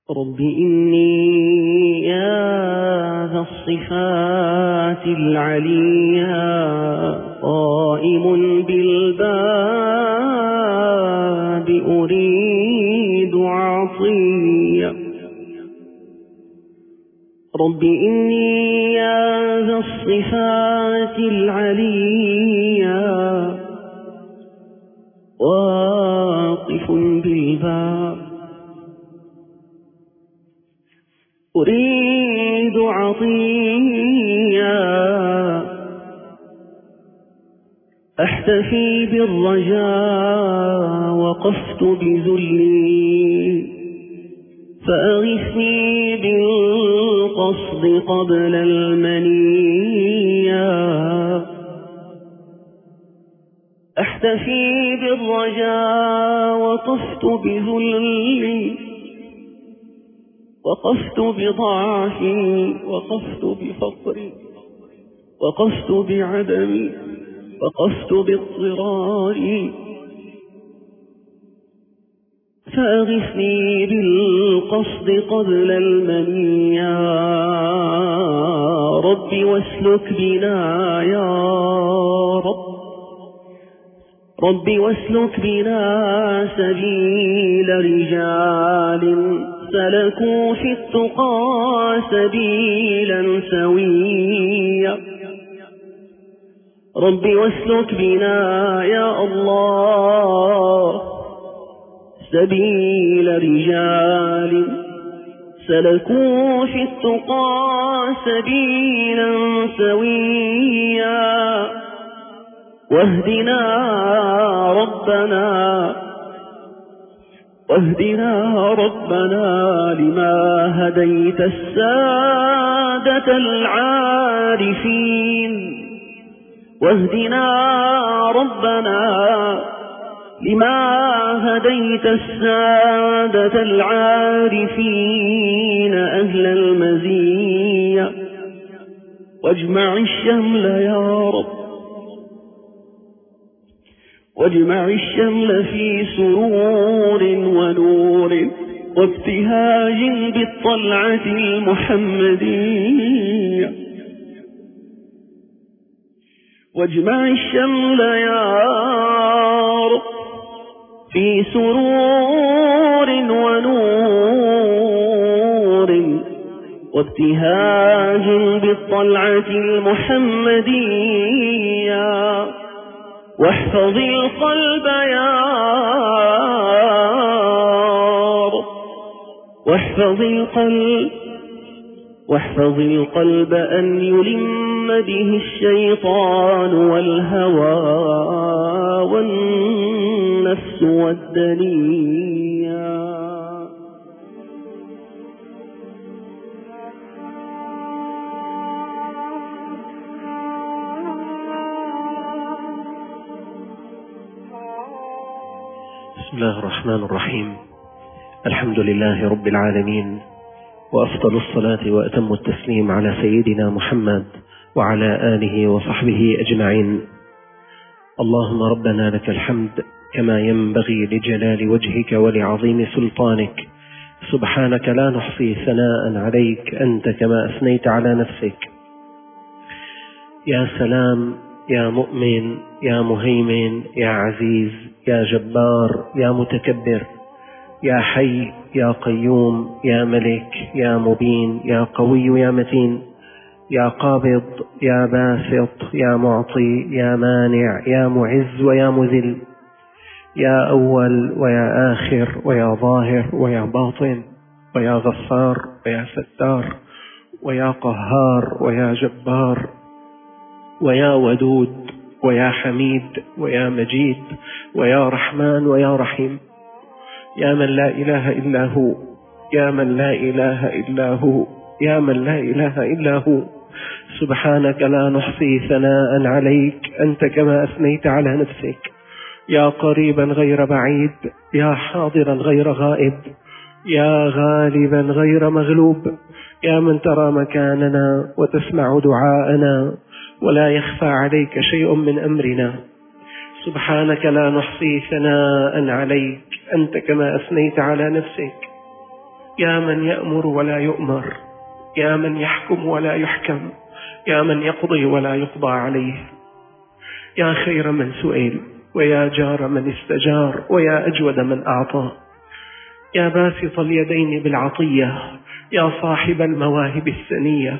رب إني يا ذا الصفات العليا قائم بالباب أريد عطية. رب إني يا ذا الصفات العليا واقف بالباب أريد عطية. أحتفي بالرجاء وقفت بذلي فأغثني بالقصد قبل المنية. أحتفي بالرجاء وقفت بذلي وقفت بضعفي وقفت بفقري وقفت بعدمي وقفت باضطراري فأغثني بالقصد قبل المنية. رب واسلك بنا يا رب واسلك بنا سبيل رجال سلكوا في التقى سبيلا سويا. رب واسلك بنا يا الله سبيل رجال سلكوا في التقى سبيلا سويا. واهدنا ربنا لما هديت السادة العارفين. واهدنا ربنا لما هديت السادة العارفين أهل المزية. واجمع الشمل يا رب واجمع الشمل في سرور ونور وابتهاج بالطلعة المحمدية. واجمع الشمل يا رب في سرور ونور وابتهاج بالطلعة المحمدية. واحفظ القلب يا رب واحفظ القلب أن يلم به الشيطان والهوى والنفس والدنيا. بسم الله الرحمن الرحيم. الحمد لله رب العالمين، وأفضل الصلاة وأتم التسليم على سيدنا محمد وعلى آله وصحبه أجمعين. اللهم ربنا لك الحمد كما ينبغي لجلال وجهك ولعظيم سلطانك. سبحانك لا نحصي ثناء عليك أنت كما أثنيت على نفسك. يا سلام، يا مؤمن، يا مهيمن، يا عزيز، يا جبار، يا متكبر، يا حي، يا قيوم، يا ملك، يا مبين، يا قوي، يا متين، يا قابض، يا باسط، يا معطي، يا مانع، يا معز ويا مذل، يا أول ويا آخر ويا ظاهر ويا باطن، ويا غفار ويا ستار، ويا قهار ويا جبار، ويا ودود ويا حميد ويا مجيد، ويا رحمن ويا رحيم. يا من لا إله إلا هو، يا من لا إله إلا هو، يا من لا إله إلا هو. سبحانك لا نحصي ثناء عليك أنت كما أثنيت على نفسك. يا قريبا غير بعيد، يا حاضرا غير غائب، يا غالبا غير مغلوب، يا من ترى مكاننا وتسمع دعاءنا ولا يخفى عليك شيء من أمرنا. سبحانك لا نحصي ثناء عليك أنت كما أثنيت على نفسك. يا من يأمر ولا يؤمر، يا من يحكم ولا يحكم، يا من يقضي ولا يقضى عليه، يا خير من سئل، ويا جار من استجار، ويا أجود من أعطى، يا باسط اليدين بالعطية، يا صاحب المواهب السنية،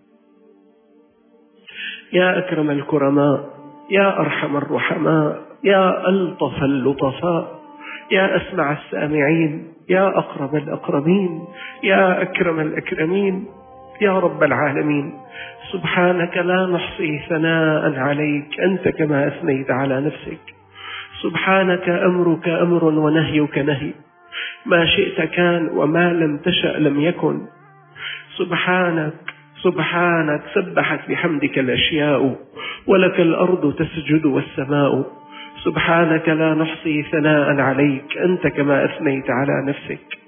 يا أكرم الكرماء، يا أرحم الرحماء، يا ألطف اللطفاء، يا أسمع السامعين، يا أقرب الأقربين، يا أكرم الأكرمين، يا رب العالمين. سبحانك لا نحصي ثناء عليك، أنت كما أثنيت على نفسك. سبحانك أمرك أمر ونهيك نهي، ما شئت كان وما لم تشأ لم يكن. سبحانك سبحانك سبحت بحمدك الأشياء، ولك الأرض تسجد والسماء. سبحانك لا نحصي ثناء عليك، أنت كما أثنيت على نفسك.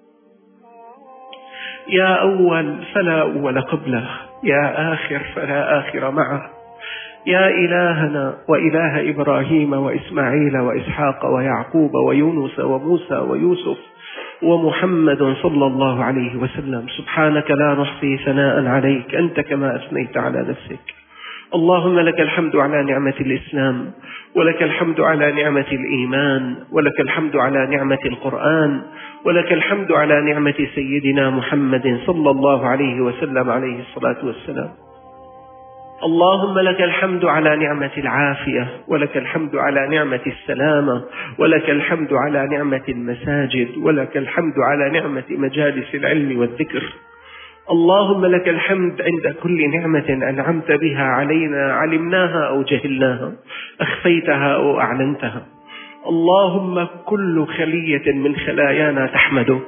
يا أول فلا أول قبله، يا آخر فلا آخر معه، يا إلهنا وإله إبراهيم وإسماعيل وإسحاق ويعقوب ويونس وموسى ويوسف ومحمد صلى الله عليه وسلم. سبحانك لا نحصي ثناء عليك، أنت كما أثنيت على نفسك. اللهم لك الحمد على نعمة الإسلام، ولك الحمد على نعمة الإيمان، ولك الحمد على نعمة القرآن، ولك الحمد على نعمة سيدنا محمد صلى الله عليه وسلم عليه الصلاة والسلام. اللهم لك الحمد على نعمة العافية، ولك الحمد على نعمة السلامة، ولك الحمد على نعمة المساجد، ولك الحمد على نعمة مجالس العلم والذكر. اللهم لك الحمد عند كل نعمة أنعمت بها علينا، علمناها أو جهلناها، أخفيتها أو أعلنتها. اللهم كل خلية من خلايانا تحمدك،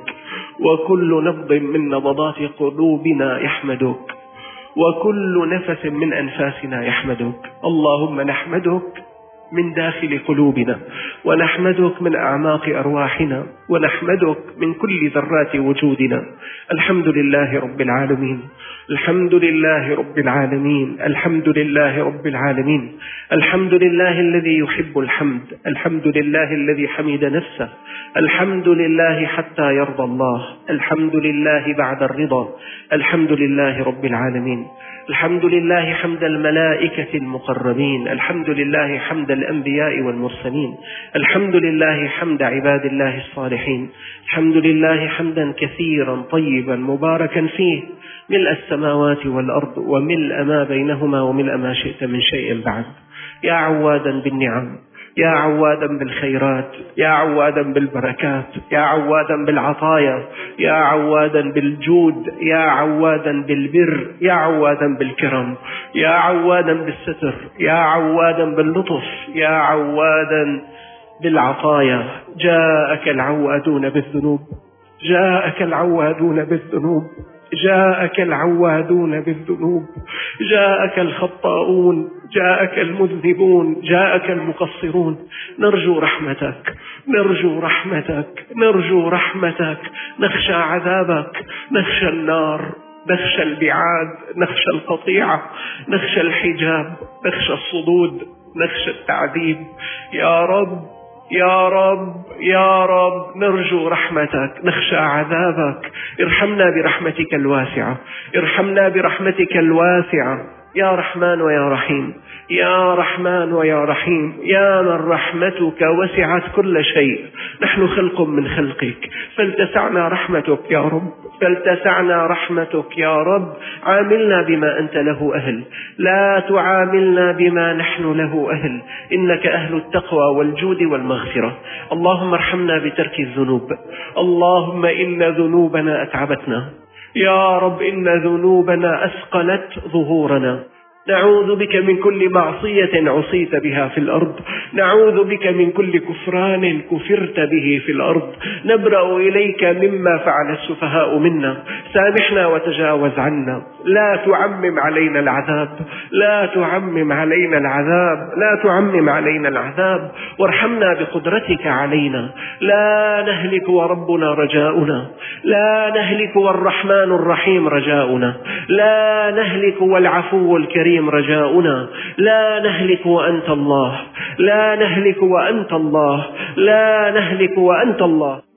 وكل نبض من نبضات قلوبنا يحمدك، وكل نفس من أنفاسنا يحمدك. اللهم نحمدك من داخل قلوبنا، ونحمدك من أعماق أرواحنا، ونحمدك من كل ذرات وجودنا. الحمد لله رب العالمين، الحمد لله رب العالمين، الحمد لله رب العالمين. الحمد لله الذي يحب الحمد، الحمد لله الذي حمد نفسه، الحمد لله حتى يرضى الله، الحمد لله بعد الرضا، الحمد لله رب العالمين. الحمد لله حمد الملائكة المقربين، الحمد لله حمد الأنبياء والمرسلين، الحمد لله حمد عباد الله الصالحين، الحمد لله حمدا كثيرا طيبا مباركا فيه، ملء السماوات والأرض وملء ما بينهما وملء ما شئت من شيء بعد. يا عوادا بالنعم، يا عوادا بالخيرات، يا عوادا بالبركات، يا عوادا بالعطايا، يا عوادا بالجود، يا عوادا بالبر، يا عوادا بالكرم، يا عوادا بالستر، يا عوادا باللطف، يا عوادا بالعطايا. جاءك العوادون بالذنوب، جاءك العوادون بالذنوب، جاءك العوادون بالذنوب، جاءك الخطاؤون، جاءك المذنبون، جاءك المقصرون. نرجو رحمتك، نرجو رحمتك، نرجو رحمتك، نخشى عذابك، نخشى النار، نخشى البعاد، نخشى القطيعة، نخشى الحجاب، نخشى الصدود، نخشى التعذيب. يا رب يا رب يا رب، نرجو رحمتك، نخشى عذابك. ارحمنا برحمتك الواسعة، ارحمنا برحمتك الواسعة. يا رحمن ويا رحيم، يا رحمن ويا رحيم، يا من رحمتك وسعت كل شيء. نحن خلق من خلقك، فلتسعنا رحمتك يا رب، فلتسعنا رحمتك يا رب. عاملنا بما أنت له أهل، لا تعاملنا بما نحن له أهل. إنك أهل التقوى والجود والمغفرة. اللهم ارحمنا بترك الذنوب. اللهم إن ذنوبنا أتعبتنا يا رب، إن ذنوبنا أثقلت ظهورنا. نعوذ بك من كل معصية عصيت بها في الأرض، نعوذ بك من كل كفران كفرت به في الأرض. نبرأ إليك مما فعل السفهاء منا، سامحنا وتجاوز عنا. لا تعمم علينا العذاب، لا تعمم علينا العذاب، لا تعمم علينا العذاب. وارحمنا بقدرتك علينا. لا نهلك وربنا رجاؤنا، لا نهلك والرحمن الرحيم رجاؤنا، لا نهلك والعفو الكريم رجاؤنا. لا نهلك وأنت الله، لا نهلك وأنت الله، لا نهلك وأنت الله.